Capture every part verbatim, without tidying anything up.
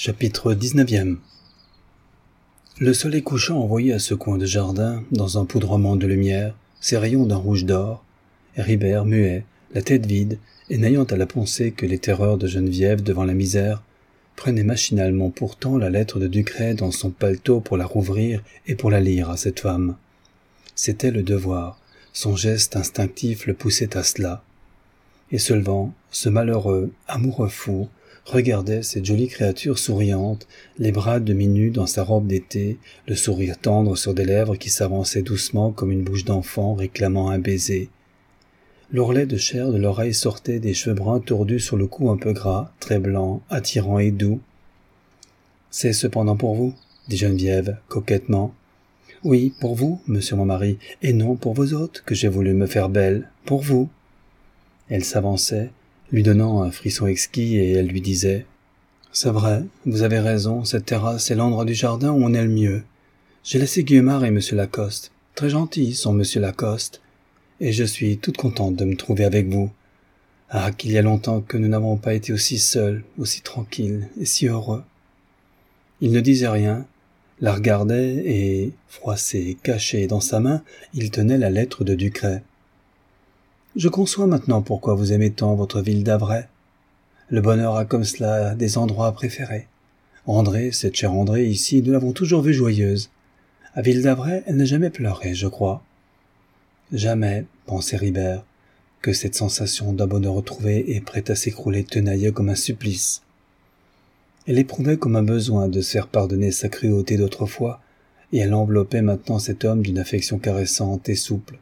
Chapitre dix-neuvième. Le soleil couchant envoyait à ce coin de jardin, dans un poudrement de lumière, ses rayons d'un rouge d'or, et Ribert, muet, la tête vide, et n'ayant à la pensée que les terreurs de Geneviève devant la misère, prenait machinalement pourtant la lettre de Ducray dans son paletot pour la rouvrir et pour la lire à cette femme. C'était le devoir, son geste instinctif le poussait à cela. Et se levant, ce malheureux, amoureux fou, regardait cette jolie créature souriante, les bras demi-nus dans sa robe d'été, le sourire tendre sur des lèvres qui s'avançaient doucement comme une bouche d'enfant réclamant un baiser. L'ourlet de chair de l'oreille sortait des cheveux bruns tordus sur le cou un peu gras, très blanc, attirant et doux. « C'est cependant pour vous, » dit Geneviève, coquettement. « Oui, pour vous, monsieur mon mari, et non pour vos hôtes, que j'ai voulu me faire belle, pour vous. » Elle s'avançait, lui donnant un frisson exquis, et elle lui disait « C'est vrai, vous avez raison, cette terrasse est l'endroit du jardin où on est le mieux. J'ai laissé Guillemard et monsieur Lacoste. Très gentils sont monsieur Lacoste. Et je suis toute contente de me trouver avec vous. Ah, qu'il y a longtemps que nous n'avons pas été aussi seuls, aussi tranquilles et si heureux. » Il ne disait rien, la regardait et, froissé, caché dans sa main, il tenait la lettre de Ducray. « Je conçois maintenant pourquoi vous aimez tant votre ville d'Avray. Le bonheur a comme cela des endroits préférés. André, cette chère André ici, nous l'avons toujours vue joyeuse. À Ville d'Avray, elle n'a jamais pleuré, je crois. » Jamais, pensait Ribert, que cette sensation d'un bonheur retrouvé et prêt à s'écrouler tenaillait comme un supplice. Elle éprouvait comme un besoin de se faire pardonner sa cruauté d'autrefois, et elle enveloppait maintenant cet homme d'une affection caressante et souple.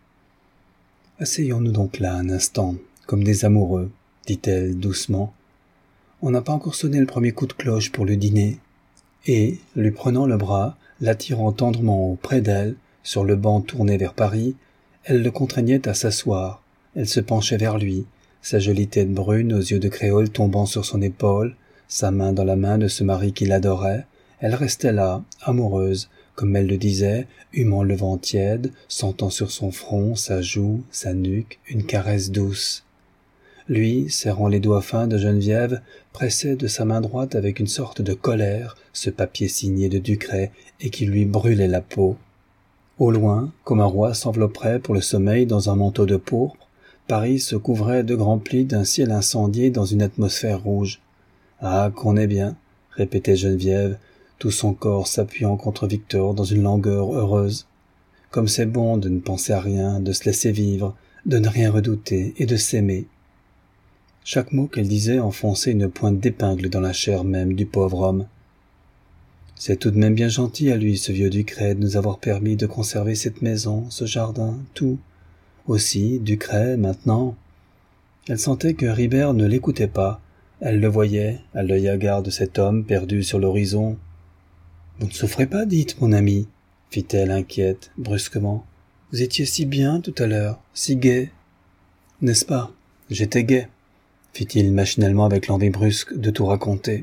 « Asseyons-nous donc là un instant, comme des amoureux, » dit-elle doucement. « On n'a pas encore sonné le premier coup de cloche pour le dîner. » Et, lui prenant le bras, l'attirant tendrement auprès d'elle, sur le banc tourné vers Paris, elle le contraignait à s'asseoir. Elle se penchait vers lui, sa jolie tête brune aux yeux de créole tombant sur son épaule, sa main dans la main de ce mari qui l'adorait. Elle restait là, amoureuse, comme elle le disait, humant le vent tiède, sentant sur son front, sa joue, sa nuque, une caresse douce. Lui, serrant les doigts fins de Geneviève, pressait de sa main droite avec une sorte de colère ce papier signé de Ducray et qui lui brûlait la peau. Au loin, comme un roi s'envelopperait pour le sommeil dans un manteau de pourpre, Paris se couvrait de grands plis d'un ciel incendié dans une atmosphère rouge. « Ah, qu'on est bien !» répétait Geneviève, tout son corps s'appuyant contre Victor dans une langueur heureuse. « Comme c'est bon de ne penser à rien, de se laisser vivre, de ne rien redouter et de s'aimer. » Chaque mot qu'elle disait enfonçait une pointe d'épingle dans la chair même du pauvre homme. « C'est tout de même bien gentil à lui, ce vieux Ducray, de nous avoir permis de conserver cette maison, ce jardin, tout. Aussi, Ducray, maintenant. » Elle sentait que Ribert ne l'écoutait pas. Elle le voyait, à l'œil hagard de cet homme perdu sur l'horizon. « Vous ne souffrez pas, dites, mon ami, » fit-elle inquiète, brusquement. « Vous étiez si bien tout à l'heure, si gai. »« N'est-ce pas ? J'étais gai, » fit-il machinalement avec l'envie brusque de tout raconter.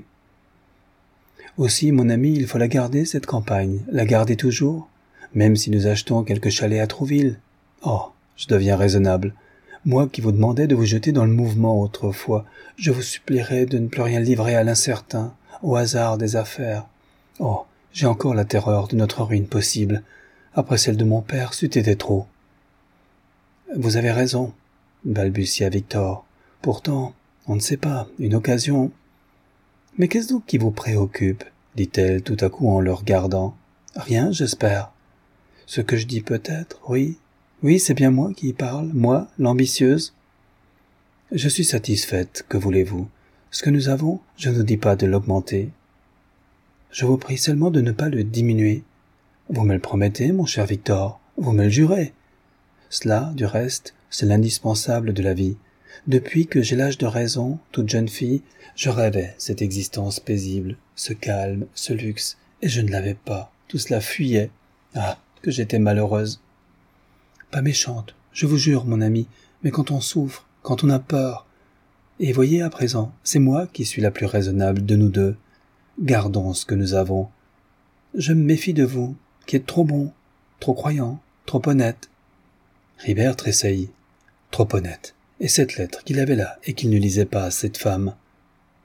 « Aussi, mon ami, il faut la garder, cette campagne, la garder toujours, même si nous achetons quelques chalets à Trouville. Oh, je deviens raisonnable. Moi qui vous demandais de vous jeter dans le mouvement autrefois, je vous supplierais de ne plus rien livrer à l'incertain, au hasard des affaires. Oh, j'ai encore la terreur de notre ruine possible. Après celle de mon père, c'eût été trop. »« Vous avez raison, » balbutia Victor. « Pourtant, on ne sait pas, une occasion... » « Mais qu'est-ce donc qui vous préoccupe ?» dit-elle tout à coup en le regardant. « Rien, j'espère. »« Ce que je dis peut-être, oui. Oui, c'est bien moi qui y parle, moi, l'ambitieuse. »« Je suis satisfaite, que voulez-vous ? Ce que nous avons, je ne vous dis pas de l'augmenter. Je vous prie seulement de ne pas le diminuer. Vous me le promettez, mon cher Victor, vous me le jurez. Cela, du reste, c'est l'indispensable de la vie. Depuis que j'ai l'âge de raison, toute jeune fille, je rêvais cette existence paisible, ce calme, ce luxe, et je ne l'avais pas, tout cela fuyait. Ah, que j'étais malheureuse. Pas méchante, je vous jure, mon ami, mais quand on souffre, quand on a peur... Et voyez à présent, c'est moi qui suis la plus raisonnable de nous deux. Gardons ce que nous avons. Je me méfie de vous, qui êtes trop bon, trop croyant, trop honnête. » Ribert tressaillit. Trop honnête. Et cette lettre qu'il avait là et qu'il ne lisait pas à cette femme.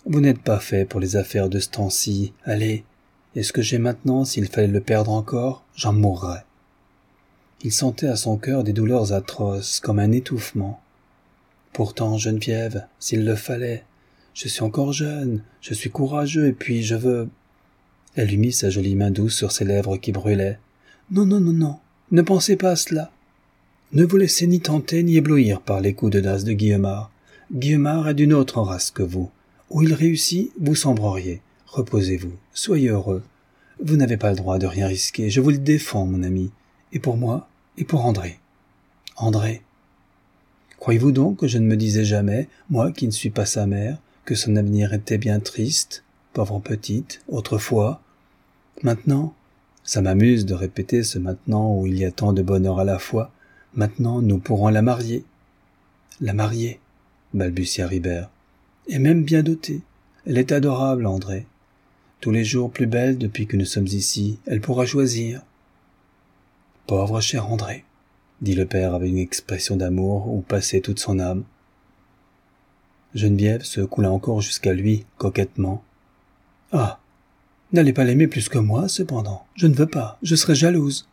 Vous n'êtes pas fait pour les affaires de ce temps-ci. Allez, et ce que j'ai maintenant, s'il fallait le perdre encore, j'en mourrais. » Il sentait à son cœur des douleurs atroces, comme un étouffement. « Pourtant, Geneviève, s'il le fallait, je suis encore jeune, je suis courageux, et puis je veux... » Elle lui mit sa jolie main douce sur ses lèvres qui brûlaient. « Non, non, non, non, ne pensez pas à cela. Ne vous laissez ni tenter ni éblouir par les coups de dasse de Guillemard. Guillemard est d'une autre race que vous. Où il réussit, vous sombreriez. Reposez-vous, soyez heureux. Vous n'avez pas le droit de rien risquer, je vous le défends, mon ami. Et pour moi, et pour André. André. Croyez-vous donc que je ne me disais jamais, moi qui ne suis pas sa mère, que son avenir était bien triste, pauvre petite, autrefois? Maintenant, ça m'amuse de répéter ce maintenant où il y a tant de bonheur à la fois. Maintenant, nous pourrons la marier. La marier, balbutia Ribert. Et même bien dotée. Elle est adorable, André. Tous les jours plus belle depuis que nous sommes ici. Elle pourra choisir. Pauvre cher André, dit le père avec une expression d'amour où passait toute son âme. Geneviève se coula encore jusqu'à lui, coquettement. Ah, n'allez pas l'aimer plus que moi, cependant. Je ne veux pas, je serai jalouse.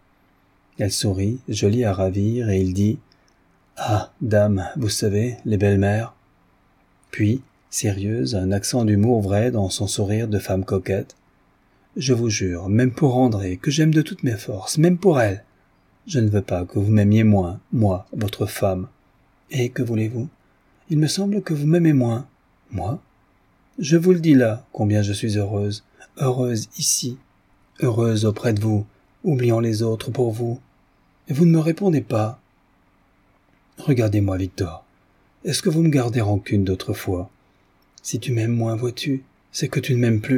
Elle sourit, jolie à ravir, et il dit « Ah, dame, vous savez, les belles-mères. » Puis, sérieuse, un accent d'humour vrai dans son sourire de femme coquette. « Je vous jure, même pour André, que j'aime de toutes mes forces, même pour elle. Je ne veux pas que vous m'aimiez moins, moi, votre femme. Et que voulez-vous? Il me semble que vous m'aimez moins. Moi? Je vous le dis là, combien je suis heureuse, heureuse ici, heureuse auprès de vous, oubliant les autres pour vous. Et vous ne me répondez pas. Regardez-moi, Victor. Est-ce que vous me gardez rancune d'autrefois? Si tu m'aimes moins, vois-tu, c'est que tu ne m'aimes plus. »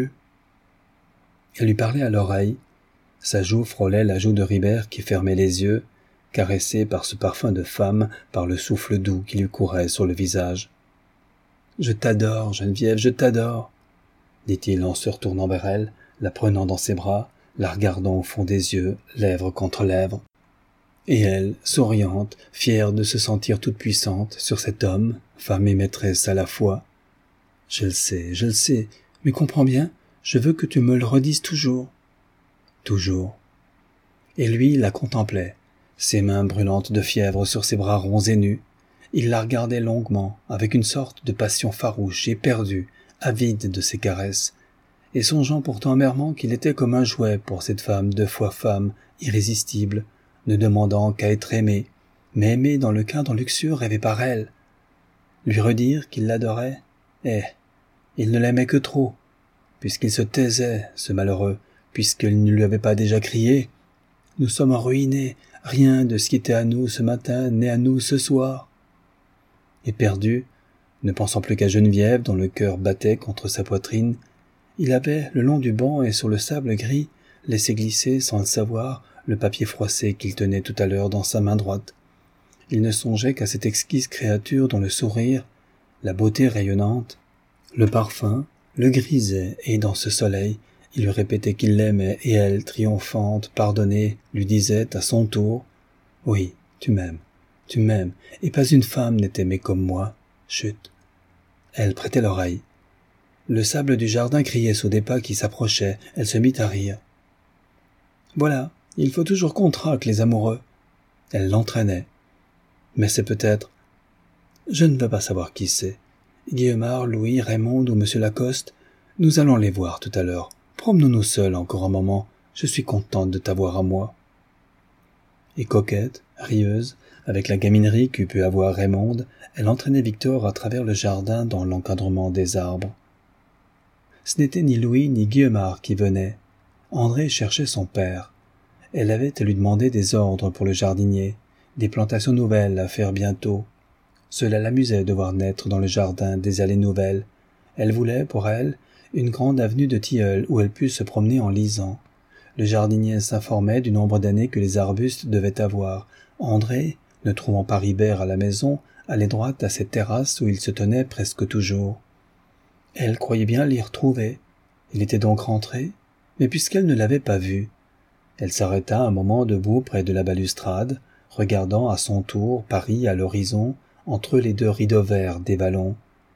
Elle lui parlait à l'oreille. Sa joue frôlait la joue de Ribert qui fermait les yeux, caressé par ce parfum de femme, par le souffle doux qui lui courait sur le visage. « Je t'adore, Geneviève, je t'adore, » dit-il en se retournant vers elle, la prenant dans ses bras, la regardant au fond des yeux, lèvres contre lèvres. Et elle, souriante, fière de se sentir toute puissante sur cet homme, femme et maîtresse à la fois. « Je le sais, je le sais, mais comprends bien, je veux que tu me le redises toujours. » Toujours. Et lui la contemplait, ses mains brûlantes de fièvre sur ses bras ronds et nus. Il la regardait longuement, avec une sorte de passion farouche et perdue, avide de ses caresses, et songeant pourtant amèrement qu'il était comme un jouet pour cette femme deux fois femme, irrésistible, ne demandant qu'à être aimé, mais aimé dans le cadre luxueux rêvé par elle. Lui redire qu'il l'adorait? Eh, il ne l'aimait que trop, puisqu'il se taisait, ce malheureux, puisqu'il ne lui avait pas déjà crié « Nous sommes ruinés, rien de ce qui était à nous ce matin n'est à nous ce soir. » Éperdu, ne pensant plus qu'à Geneviève dont le cœur battait contre sa poitrine, il avait, le long du banc et sur le sable gris, laissé glisser, sans le savoir, le papier froissé qu'il tenait tout à l'heure dans sa main droite. Il ne songeait qu'à cette exquise créature dont le sourire, la beauté rayonnante, le parfum, le grisait, et dans ce soleil, il lui répétait qu'il l'aimait, et elle, triomphante, pardonnée, lui disait à son tour « Oui, tu m'aimes, tu m'aimes, et pas une femme n'est aimée comme moi. Chut !» Elle prêtait l'oreille. Le sable du jardin criait sous des pas qui s'approchaient, elle se mit à rire. « Voilà, il faut toujours qu'on traque les amoureux. » Elle l'entraînait. « Mais c'est peut-être... Je ne veux pas savoir qui c'est. Guillemard, Louis, Raymond ou Monsieur Lacoste, nous allons les voir tout à l'heure. Promenons-nous seuls encore un moment, je suis contente de t'avoir à moi. » Et coquette, rieuse, avec la gaminerie qu'eût pu avoir Raymonde, elle entraînait Victor à travers le jardin dans l'encadrement des arbres. Ce n'était ni Louis ni Guillemard qui venaient. André cherchait son père. Elle avait à lui demander des ordres pour le jardinier, des plantations nouvelles à faire bientôt. Cela l'amusait de voir naître dans le jardin des allées nouvelles. Elle voulait, pour elle, une grande avenue de tilleuls où elle pût se promener en lisant. Le jardinier s'informait du nombre d'années que les arbustes devaient avoir. André, ne trouvant pas Ribert à la maison, allait droit à cette terrasse où il se tenait presque toujours. Elle croyait bien l'y retrouver. Il était donc rentré, mais puisqu'elle ne l'avait pas vu. Elle s'arrêta un moment debout près de la balustrade, regardant à son tour Paris à l'horizon, entre les deux rideaux verts des vallons.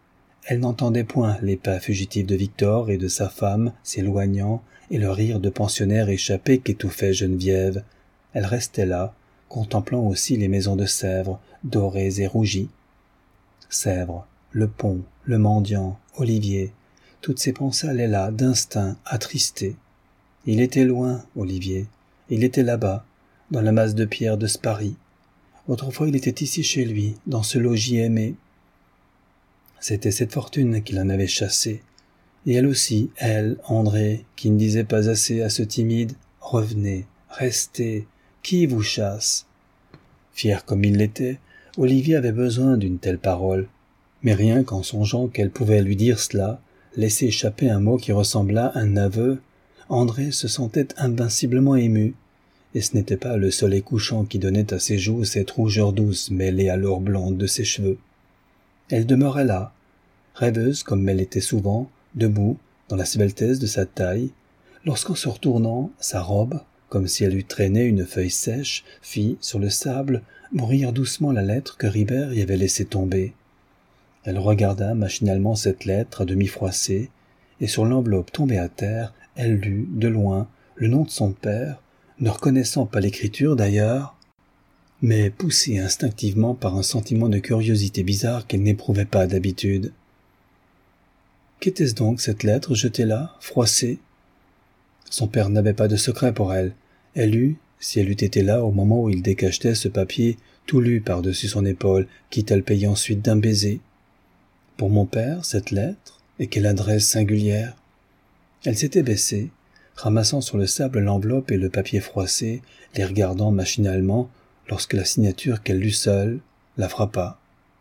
Elle n'entendait point les pas fugitifs de Victor et de sa femme s'éloignant et le rire de pensionnaires échappés qu'étouffait Geneviève. Elle restait là, contemplant aussi les maisons de Sèvres, dorées et rougies. Sèvres, le pont, le mendiant, Olivier, toutes ces pensées allaient là, d'instinct, attristées. Il était loin, Olivier. Il était là-bas, dans la masse de pierre de Sparie. Autrefois il était ici chez lui, dans ce logis aimé. C'était cette fortune qui l'en avait chassé. Et elle aussi, elle, André, qui ne disait pas assez à ce timide « Revenez, restez, qui vous chasse ?» Fier comme il l'était, Olivier avait besoin d'une telle parole. Mais rien qu'en songeant qu'elle pouvait lui dire cela, laisser échapper un mot qui ressembla à un aveu, André se sentait invinciblement ému. Et ce n'était pas le soleil couchant qui donnait à ses joues cette rougeur douce mêlée à l'or blonde de ses cheveux. Elle demeurait là, rêveuse comme elle était souvent, debout, dans la sveltesse de sa taille, lorsqu'en se retournant, sa robe, comme si elle eût traîné une feuille sèche, fit, sur le sable, mourir doucement la lettre que Ribert y avait laissée tomber. Elle regarda machinalement cette lettre à demi froissée, et sur l'enveloppe tombée à terre, elle lut, de loin, le nom de son père, ne reconnaissant pas l'écriture d'ailleurs, mais poussée instinctivement par un sentiment de curiosité bizarre qu'elle n'éprouvait pas d'habitude. Qu'était-ce donc cette lettre jetée là, froissée? Son père n'avait pas de secret pour elle. Elle eût, si elle eût été là au moment où il décachetait ce papier, tout lu par-dessus son épaule, quitte à le payer ensuite d'un baiser. Pour mon père, cette lettre, et quelle adresse singulière. Elle s'était baissée, ramassant sur le sable l'enveloppe et le papier froissé, les regardant machinalement, lorsque la signature qu'elle lut seule la frappa.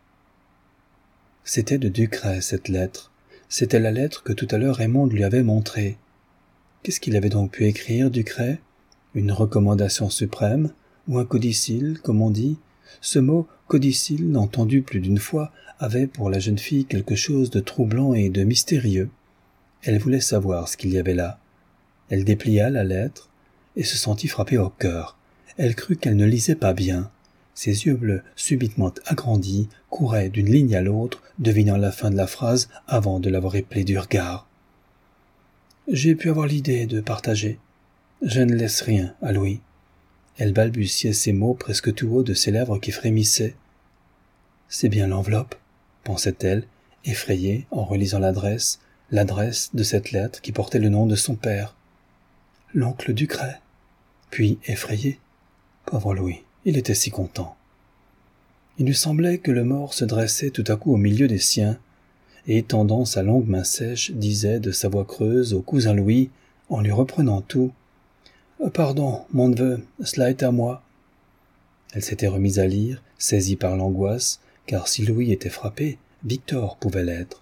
C'était de Ducret, cette lettre. C'était la lettre que tout à l'heure Raymond lui avait montrée. Qu'est-ce qu'il avait donc pu écrire, Ducret? Une recommandation suprême, ou un codicille, comme on dit? Ce mot codicille, entendu plus d'une fois, avait pour la jeune fille quelque chose de troublant et de mystérieux. Elle voulait savoir ce qu'il y avait là. Elle déplia la lettre et se sentit frappée au cœur. Elle crut qu'elle ne lisait pas bien. Ses yeux bleus, subitement agrandis, couraient d'une ligne à l'autre, devinant la fin de la phrase avant de l'avoir éplée du regard. « J'ai pu avoir l'idée de partager. Je ne laisse rien à Louis. » Elle balbutiait ces mots presque tout haut de ses lèvres qui frémissaient. « C'est bien l'enveloppe, » pensait-elle, effrayée en relisant l'adresse, l'adresse de cette lettre qui portait le nom de son père. L'oncle Ducret. Puis, effrayée. Pauvre Louis, il était si content. Il lui semblait que le mort se dressait tout à coup au milieu des siens, et tendant sa longue main sèche, disait de sa voix creuse au cousin Louis, en lui reprenant tout, « Pardon, mon neveu, cela est à moi. » Elle s'était remise à lire, saisie par l'angoisse, car si Louis était frappé, Victor pouvait l'être.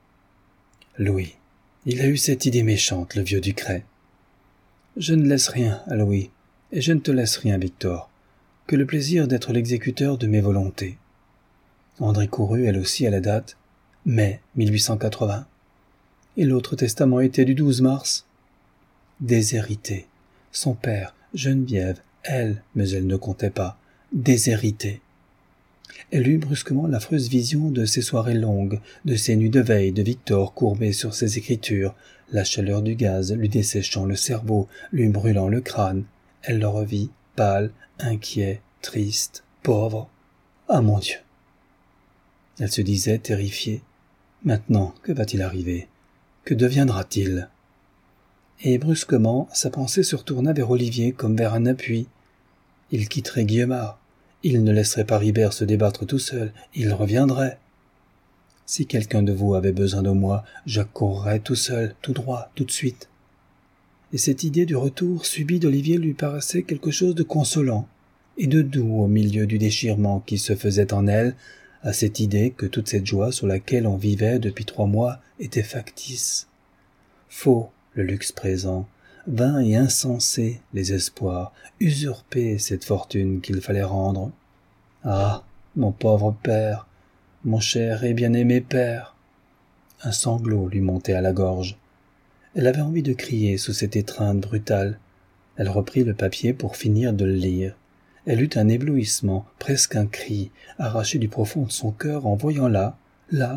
Louis. Il a eu cette idée méchante, le vieux Ducret. Je ne laisse rien à Louis, et je ne te laisse rien, Victor, que le plaisir d'être l'exécuteur de mes volontés. André courut, elle aussi, à la date, mai mille huit cent quatre-vingts. Et l'autre testament était du douze mars. Déshérité. Son père, Geneviève, elle, mais elle ne comptait pas, déshérité. Elle eut brusquement l'affreuse vision de ces soirées longues, de ces nuits de veille de Victor courbé sur ses écritures, la chaleur du gaz lui desséchant le cerveau, lui brûlant le crâne. Elle le revit, pâle, inquiet, triste, pauvre. Ah mon Dieu! Elle se disait terrifiée. Maintenant, que va-t-il arriver? Que deviendra-t-il? Et brusquement, sa pensée se retourna vers Olivier comme vers un appui. Il quitterait Guillemard. Il ne laisserait pas Ribert se débattre tout seul. Il reviendrait. Si quelqu'un de vous avait besoin de moi, j'accourrais tout seul, tout droit, tout de suite. Et cette idée du retour subit d'Olivier lui paraissait quelque chose de consolant et de doux au milieu du déchirement qui se faisait en elle, à cette idée que toute cette joie sur laquelle on vivait depuis trois mois était factice. Faux, le luxe présent, vain et insensé, les espoirs, usurpés cette fortune qu'il fallait rendre. Ah, mon pauvre père, mon cher et bien-aimé père! Un sanglot lui montait à la gorge. Elle avait envie de crier sous cette étreinte brutale. Elle reprit le papier pour finir de le lire. Elle eut un éblouissement, presque un cri, arraché du profond de son cœur en voyant là, là,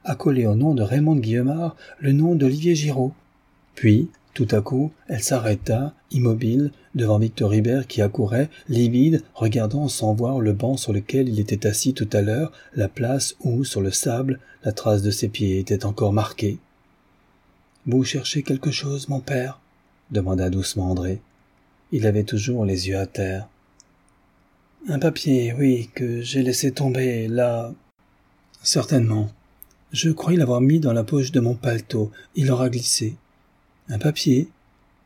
accolé au nom de Raymond Guillemard le nom d'Olivier Giraud. Puis, tout à coup, elle s'arrêta, immobile, devant Victor Ribert qui accourait, livide, regardant sans voir le banc sur lequel il était assis tout à l'heure, la place où, sur le sable, la trace de ses pieds était encore marquée. « Vous cherchez quelque chose, mon père ?» demanda doucement André. Il avait toujours les yeux à terre. « Un papier, oui, que j'ai laissé tomber, là. »« Certainement. Je croyais l'avoir mis dans la poche de mon paletot. Il aura glissé. »« Un papier ? Celui-ci ?»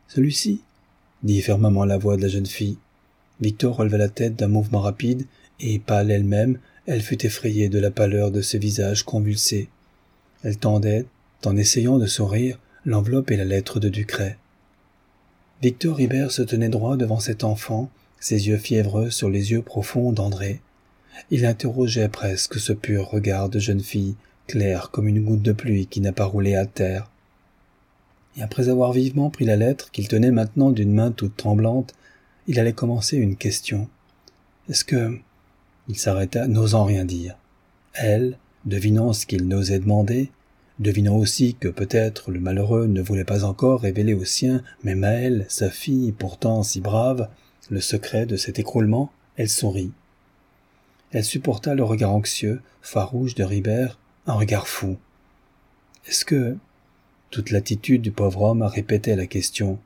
dit fermement la voix de la jeune fille. Victor releva la tête d'un mouvement rapide, et, pâle elle-même, elle fut effrayée de la pâleur de ce visage convulsé. Elle tendait, en essayant de sourire, l'enveloppe et la lettre de Ducray. Victor Ribert se tenait droit devant cet enfant, ses yeux fiévreux sur les yeux profonds d'André. Il interrogeait presque ce pur regard de jeune fille, clair comme une goutte de pluie qui n'a pas roulé à terre. Et après avoir vivement pris la lettre qu'il tenait maintenant d'une main toute tremblante, il allait commencer une question. Est-ce que... Il s'arrêta, n'osant rien dire. Elle, devinant ce qu'il n'osait demander, devinant aussi que peut-être le malheureux ne voulait pas encore révéler au sien, même à elle, sa fille, pourtant si brave, le secret de cet écroulement, elle sourit. Elle supporta le regard anxieux, farouche de Ribert, un regard fou. Est-ce que... Toute l'attitude du pauvre homme répétait la question.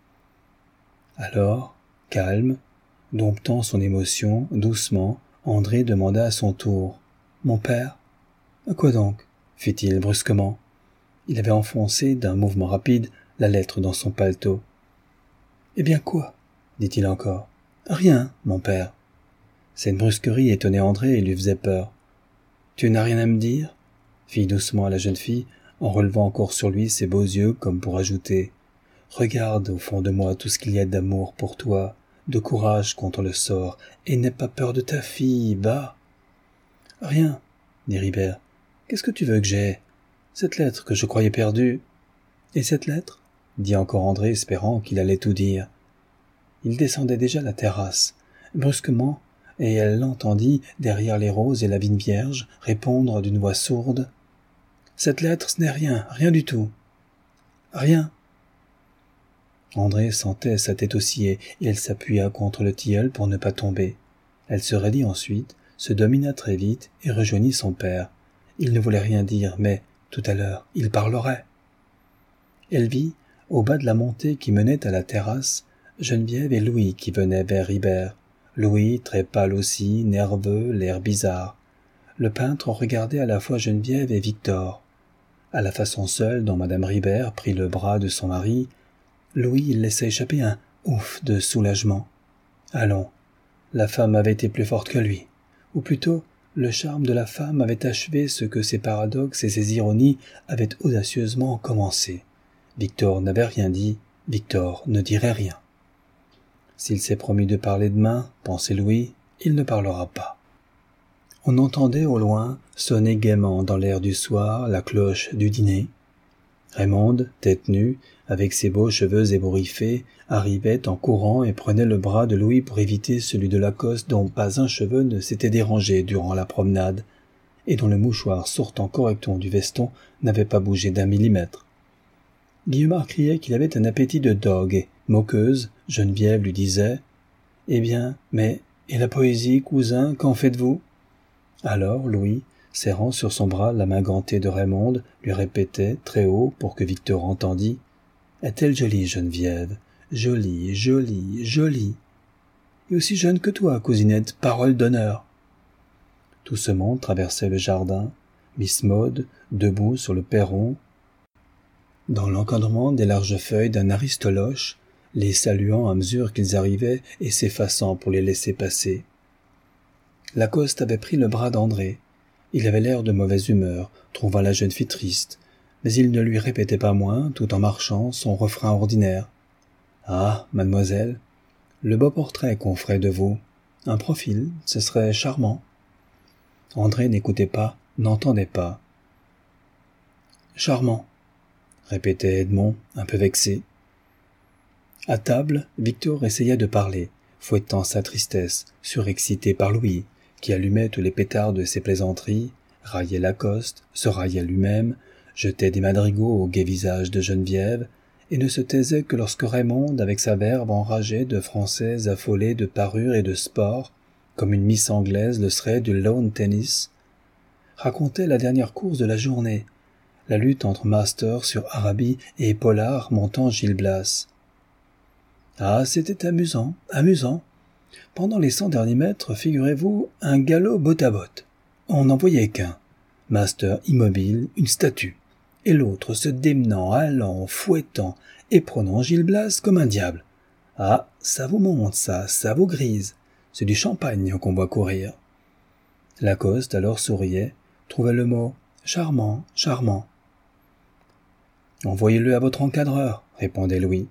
Alors, calme, domptant son émotion, doucement, André demanda à son tour. « Mon père ?»« À quoi donc ?» fit-il brusquement. Il avait enfoncé, d'un mouvement rapide, la lettre dans son paletot. « Eh bien quoi ?» dit-il encore. « Rien, mon père. » Cette brusquerie étonnait André et lui faisait peur. « Tu n'as rien à me dire ?» fit doucement la jeune fille, en relevant encore sur lui ses beaux yeux comme pour ajouter « Regarde au fond de moi tout ce qu'il y a d'amour pour toi, de courage contre le sort, et n'aie pas peur de ta fille, va !»« Rien, » dit Ribert. « Qu'est-ce que tu veux que j'aie ? Cette lettre que je croyais perdue. »« Et cette lettre ?» dit encore André, espérant qu'il allait tout dire. Il descendait déjà la terrasse, brusquement, et elle l'entendit, derrière les roses et la vigne vierge, répondre d'une voix sourde. Cette lettre, ce n'est rien, rien du tout. Rien. André sentait sa tête osciller et elle s'appuya contre le tilleul pour ne pas tomber. Elle se raidit ensuite, se domina très vite et rejoignit son père. Il ne voulait rien dire, mais, tout à l'heure, il parlerait. Elle vit, au bas de la montée qui menait à la terrasse, Geneviève et Louis qui venaient vers Ribert. Louis, très pâle aussi, nerveux, l'air bizarre. Le peintre regardait à la fois Geneviève et Victor. À la façon seule dont madame Ribert prit le bras de son mari, Louis laissa échapper un « ouf » de soulagement. Allons, la femme avait été plus forte que lui. Ou plutôt, le charme de la femme avait achevé ce que ses paradoxes et ses ironies avaient audacieusement commencé. Victor n'avait rien dit, Victor ne dirait rien. S'il s'est promis de parler demain, pensait Louis, il ne parlera pas. On entendait au loin sonner gaiement dans l'air du soir la cloche du dîner. Raymonde, tête nue, avec ses beaux cheveux ébouriffés, arrivait en courant et prenait le bras de Louis pour éviter celui de Lacoste dont pas un cheveu ne s'était dérangé durant la promenade, et dont le mouchoir sortant correctement du veston n'avait pas bougé d'un millimètre. Guillemard criait qu'il avait un appétit de dogue, et, moqueuse, Geneviève lui disait « Eh bien, mais, et la poésie, cousin, qu'en faites-vous » Alors Louis, serrant sur son bras la main gantée de Raymonde, lui répétait, très haut pour que Victor entendît « Est-elle jolie, Geneviève ? Jolie, jolie, jolie. Et aussi jeune que toi, cousinette, parole d'honneur. » Tout ce monde traversait le jardin, Miss Maud, debout sur le perron, dans l'encadrement des larges feuilles d'un aristoloche, les saluant à mesure qu'ils arrivaient et s'effaçant pour les laisser passer. Lacoste avait pris le bras d'André. Il avait l'air de mauvaise humeur, trouvant la jeune fille triste, mais il ne lui répétait pas moins, tout en marchant, son refrain ordinaire. « Ah, mademoiselle, le beau portrait qu'on ferait de vous. Un profil, ce serait charmant. » André n'écoutait pas, n'entendait pas. « Charmant, » répétait Edmond, un peu vexé. À table, Victor essaya de parler, fouettant sa tristesse, surexcité par Louis, qui allumait tous les pétards de ses plaisanteries, raillait Lacoste, se raillait lui-même, jetait des madrigaux au gai visage de Geneviève, et ne se taisait que lorsque Raymond, avec sa verve enragée de Français affolés de parure et de sport, comme une Miss anglaise le serait du lawn tennis, racontait la dernière course de la journée, la lutte entre Master sur Arabi et Pollard montant Gil Blas. Ah, c'était amusant, amusant. Pendant les cent derniers mètres, figurez-vous, un galop botte à botte. On n'en voyait qu'un. Master immobile, une statue. Et l'autre se démenant, allant, fouettant, et prenant Gil Blas comme un diable. Ah, ça vous monte, ça, ça vous grise. C'est du champagne qu'on voit courir. Lacoste alors souriait, trouvait le mot « charmant, charmant ». « Envoyez-le à votre encadreur », répondait Louis.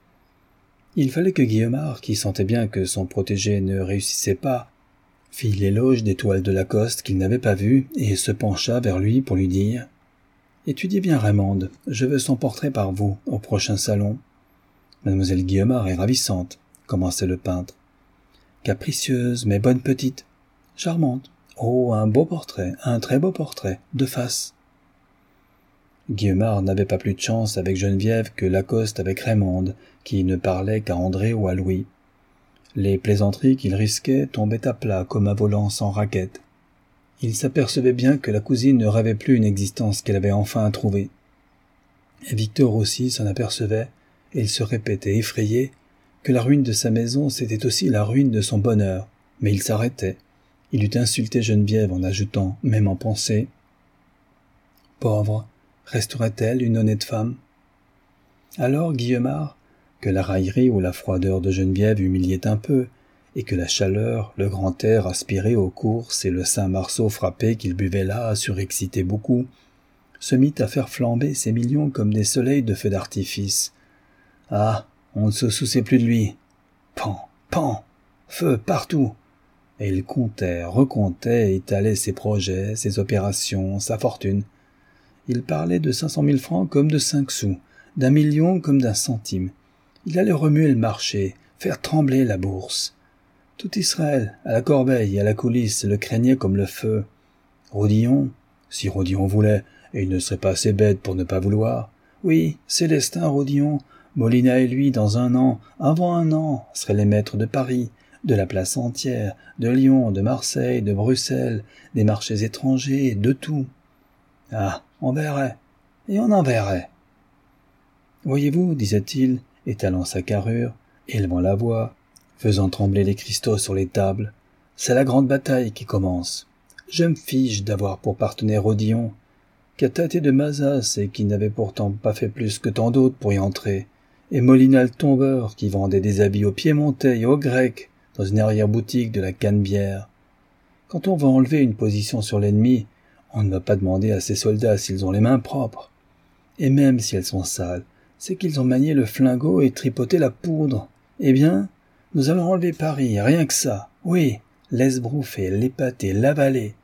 Il fallait que Guillemard, qui sentait bien que son protégé ne réussissait pas, fit l'éloge des toiles de Lacoste qu'il n'avait pas vues et se pencha vers lui pour lui dire « Étudiez bien Raymonde, je veux son portrait par vous au prochain salon. »« Mademoiselle Guillemard est ravissante, » commençait le peintre. « Capricieuse, mais bonne petite. Charmante. Oh, un beau portrait, un très beau portrait, de face. » Guillemard n'avait pas plus de chance avec Geneviève que Lacoste avec Raymonde, qui ne parlait qu'à André ou à Louis. Les plaisanteries qu'il risquait tombaient à plat comme un volant sans raquette. Il s'apercevait bien que la cousine ne rêvait plus une existence qu'elle avait enfin trouvée. Et Victor aussi s'en apercevait, et il se répétait effrayé que la ruine de sa maison c'était aussi la ruine de son bonheur, mais il s'arrêtait. Il eût insulté Geneviève en ajoutant, même en pensée, « Pauvre, resterait-elle une honnête femme ?» Alors Guillemard, que la raillerie ou la froideur de Geneviève humiliait un peu, et que la chaleur, le grand air aspiré aux courses et le Saint-Marceau frappé qu'il buvait là surexcitait beaucoup, se mit à faire flamber ses millions comme des soleils de feux d'artifice. Ah, on ne se souciait plus de lui. Pan, pan, feu partout. Et il comptait, recomptait, étalait ses projets, ses opérations, sa fortune. Il parlait de cinq cent mille francs comme de cinq sous, d'un million comme d'un centime. Il allait remuer le marché, faire trembler la bourse. Tout Israël, à la corbeille et à la coulisse, le craignait comme le feu. Rodillon, si Rodillon voulait, et il ne serait pas assez bête pour ne pas vouloir. Oui, Célestin Rodillon, Molina et lui, dans un an, avant un an, seraient les maîtres de Paris, de la place entière, de Lyon, de Marseille, de Bruxelles, des marchés étrangers, de tout. Ah, on verrait, et on en verrait. Voyez-vous, disait-il, étalant sa carrure, élevant la voix, faisant trembler les cristaux sur les tables, c'est la grande bataille qui commence. Je me fiche d'avoir pour partenaire Rodillon, qui a tâté de Mazas et qui n'avait pourtant pas fait plus que tant d'autres pour y entrer, et Molina le tombeur qui vendait des habits aux Piémontais et aux Grecs dans une arrière-boutique de la Canebière. Quand on va enlever une position sur l'ennemi, on ne va pas demander à ses soldats s'ils ont les mains propres. Et même si elles sont sales, c'est qu'ils ont manié le flingot et tripoté la poudre. Eh bien, nous allons enlever Paris, rien que ça. Oui, l'esbrouffer, l'épater, l'avaler.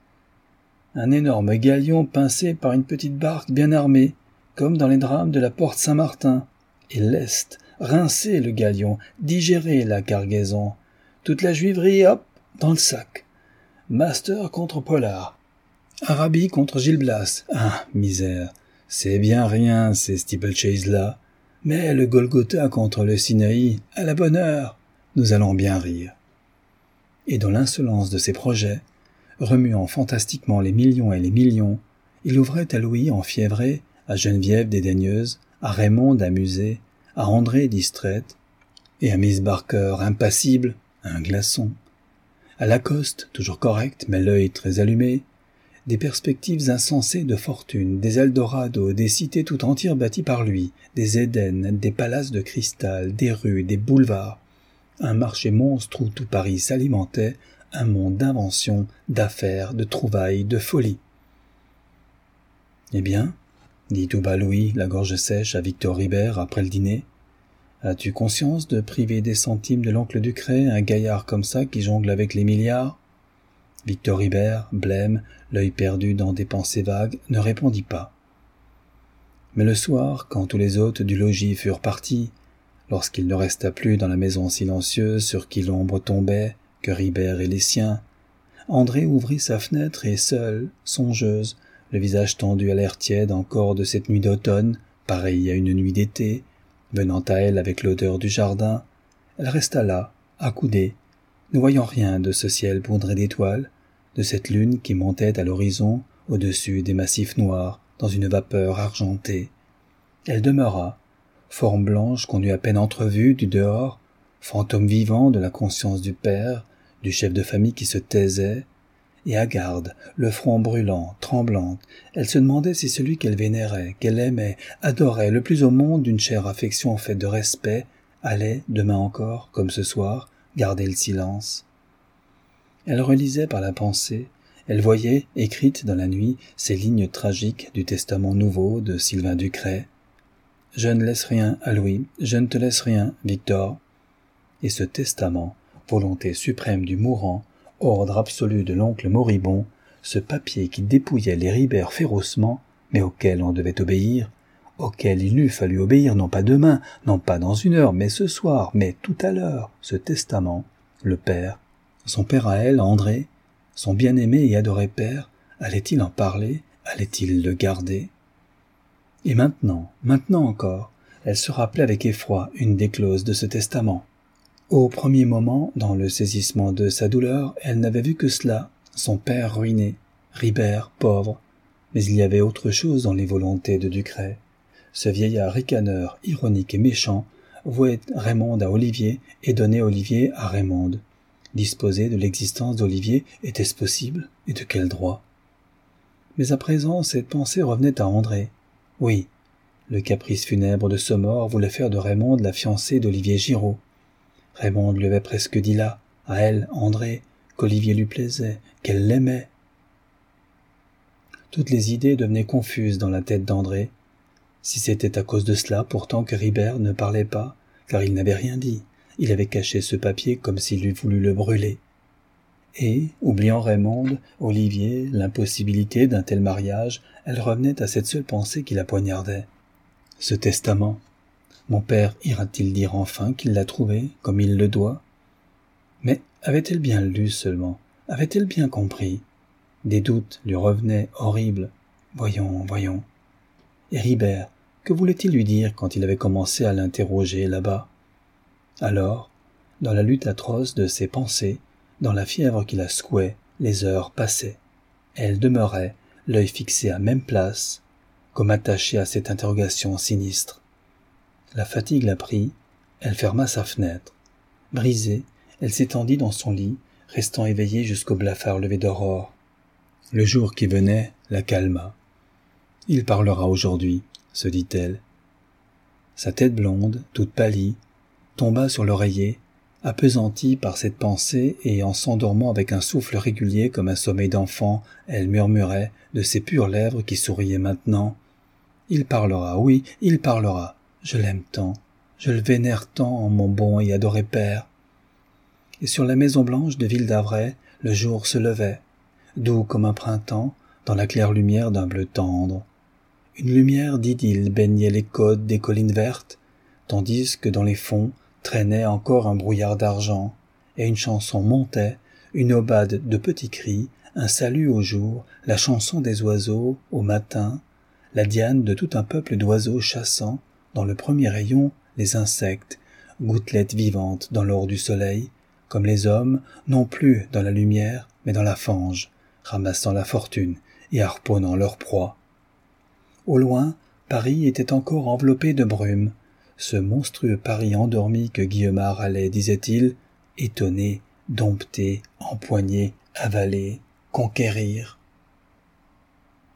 Un énorme galion pincé par une petite barque bien armée, comme dans les drames de la porte Saint-Martin. Et lest, rincer le galion, digérer la cargaison. Toute la juiverie, hop, dans le sac. Master contre Pollard. Arabi contre Gil Blas. Ah, misère. C'est bien rien, ces steeplechase-là. Mais le Golgotha contre le Sinaï, à la bonne heure. Nous allons bien rire. Et dans l'insolence de ses projets, remuant fantastiquement les millions et les millions, il ouvrait à Louis enfiévré, à Geneviève dédaigneuse, à Raymond amusée, à André distraite, et à Miss Barker impassible, un glaçon, à Lacoste, toujours correct, mais l'œil très allumé, des perspectives insensées de fortune, des Eldorado, des cités tout entières bâties par lui, des Éden, des palaces de cristal, des rues, des boulevards, un marché monstre où tout Paris s'alimentait, un monde d'inventions, d'affaires, de trouvailles, de folie. « Eh bien, dit tout bas Louis, la gorge sèche, à Victor Ribert après le dîner, as-tu conscience de priver des centimes de l'oncle Ducret un gaillard comme ça qui jongle avec les milliards ?» Victor Ribert, blême, l'œil perdu dans des pensées vagues, ne répondit pas. Mais le soir, quand tous les hôtes du logis furent partis, lorsqu'il ne resta plus dans la maison silencieuse sur qui l'ombre tombait que Ribert et les siens, André ouvrit sa fenêtre et seule, songeuse, le visage tendu à l'air tiède encore de cette nuit d'automne, pareille à une nuit d'été, venant à elle avec l'odeur du jardin, elle resta là, accoudée, ne voyant rien de ce ciel poudré d'étoiles, de cette lune qui montait à l'horizon au-dessus des massifs noirs dans une vapeur argentée. Elle demeura, forme blanche qu'on eut à peine entrevue du dehors, fantôme vivant de la conscience du père, du chef de famille qui se taisait, et hagarde, le front brûlant, tremblante, elle se demandait si celui qu'elle vénérait, qu'elle aimait, adorait le plus au monde d'une chère affection faite de respect, allait, demain encore, comme ce soir, garder le silence. Elle relisait par la pensée, elle voyait, écrites dans la nuit, ces lignes tragiques du testament nouveau de Sylvain Ducret. « Je ne laisse rien à Louis, je ne te laisse rien, Victor. » Et ce testament, volonté suprême du mourant, ordre absolu de l'oncle moribond, ce papier qui dépouillait les Ribert férocement, mais auquel on devait obéir, auquel il eût fallu obéir non pas demain, non pas dans une heure, mais ce soir, mais tout à l'heure, ce testament, le père, son père à elle, André, son bien-aimé et adoré père, allait-il en parler, allait-il le garder? Et maintenant, maintenant encore, elle se rappelait avec effroi une des clauses de ce testament. Au premier moment, dans le saisissement de sa douleur, elle n'avait vu que cela, son père ruiné, Ribert pauvre. Mais il y avait autre chose dans les volontés de Ducret. Ce vieillard ricaneur, ironique et méchant, vouait Raymonde à Olivier et donnait Olivier à Raymonde. Disposer de l'existence d'Olivier, était-ce possible, et de quel droit? Mais à présent, cette pensée revenait à André. Oui, le caprice funèbre de ce mort voulait faire de Raymonde la fiancée d'Olivier Giraud. Raymonde lui avait presque dit là, à elle, André, qu'Olivier lui plaisait, qu'elle l'aimait. Toutes les idées devenaient confuses dans la tête d'André. Si c'était à cause de cela pourtant que Ribert ne parlait pas, car il n'avait rien dit, il avait caché ce papier comme s'il eût voulu le brûler. Et, oubliant Raymonde, Olivier, l'impossibilité d'un tel mariage, elle revenait à cette seule pensée qui la poignardait. Ce testament. Mon père ira-t-il dire enfin qu'il l'a trouvé, comme il le doit? Mais avait-elle bien lu seulement? Avait-elle bien compris? Des doutes lui revenaient horribles. Voyons, voyons. Et Ribert, que voulait-il lui dire quand il avait commencé à l'interroger là-bas? Alors, dans la lutte atroce de ses pensées, dans la fièvre qui la secouait, les heures passaient. Elle demeurait, l'œil fixé à même place, comme attachée à cette interrogation sinistre. La fatigue la prit, elle ferma sa fenêtre. Brisée, elle s'étendit dans son lit, restant éveillée jusqu'au blafard levé d'aurore. Le jour qui venait la calma. « Il parlera aujourd'hui », se dit-elle. Sa tête blonde, toute pâlie, tomba sur l'oreiller, appesantie par cette pensée, et en s'endormant avec un souffle régulier comme un sommeil d'enfant, elle murmurait de ses pures lèvres qui souriaient maintenant. « Il parlera, oui, il parlera. Je l'aime tant, je le vénère tant en mon bon et adoré père. » Et sur la maison blanche de Ville-d'Avray, le jour se levait, doux comme un printemps, dans la claire lumière d'un bleu tendre. Une lumière d'idylle baignait les côtes des collines vertes, tandis que dans les fonds traînait encore un brouillard d'argent, et une chanson montait, une aubade de petits cris, un salut au jour, la chanson des oiseaux au matin, la diane de tout un peuple d'oiseaux chassant, dans le premier rayon, les insectes, gouttelettes vivantes dans l'or du soleil, comme les hommes, non plus dans la lumière, mais dans la fange, ramassant la fortune et harponnant leur proie. Au loin, Paris était encore enveloppé de brume, ce monstrueux Paris endormi que Guillemard allait, disait-il, étonner, dompter, empoigner, avaler, conquérir.